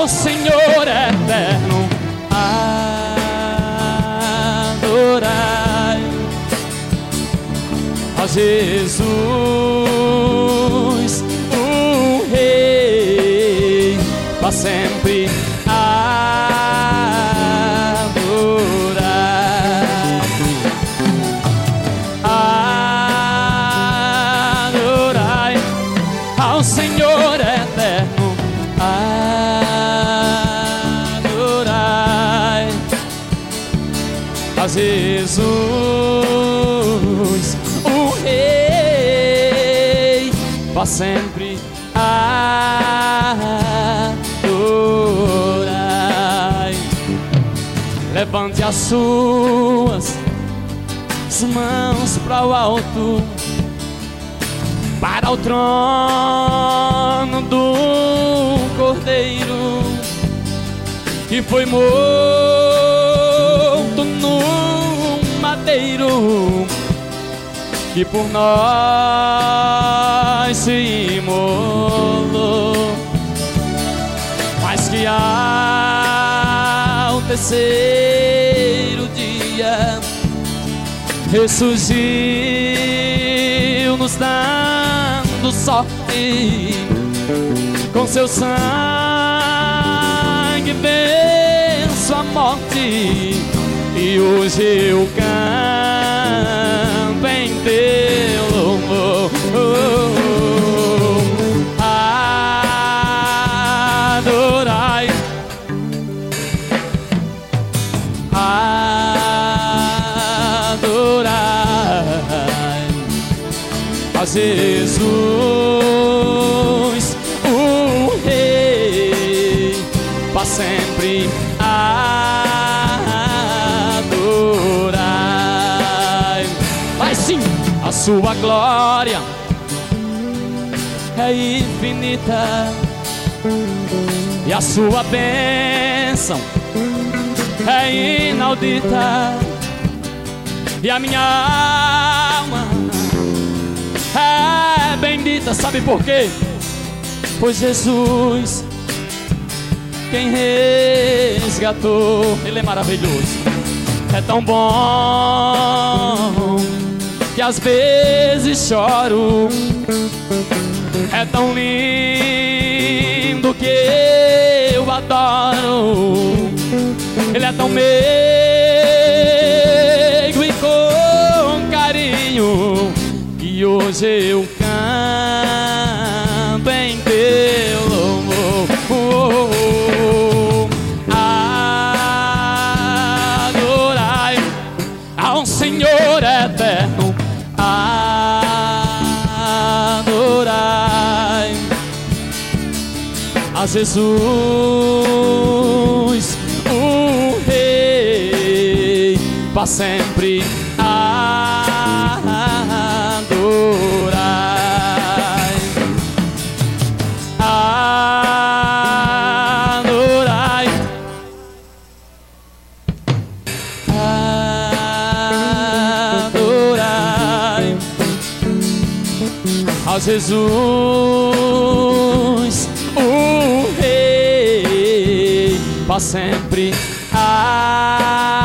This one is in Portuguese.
ao Senhor eterno, adorai a Jesus, o Rei, para sempre adorai ao Senhor eterno, adorai a Jesus, o Rei, para sempre adorai. Levante as suas mãos para o alto, para o trono do Cordeiro que foi morto no madeiro, que por nós se imolou, mas que ao terceiro dia ressurgiu, nos dando sorte. Com seu sangue venço a morte, e hoje eu canto em teu louvor. Adorai, adorai a Jesus, o Rei, para sempre adorai. Mas sim, a sua glória é infinita, e a sua bênção é inaudita, e a minha alma é bendita. Sabe por quê? Pois Jesus, quem resgatou, Ele é maravilhoso, é tão bom que às vezes choro, é tão lindo que eu adoro. Ele é tão meigo e com carinho, e hoje eu canto em teu louvor. Adorai ao Senhor eterno, adorai a Jesus, o Rei, para sempre adorai. Adorai, adorai a Jesus, o Rei, para sempre adorai.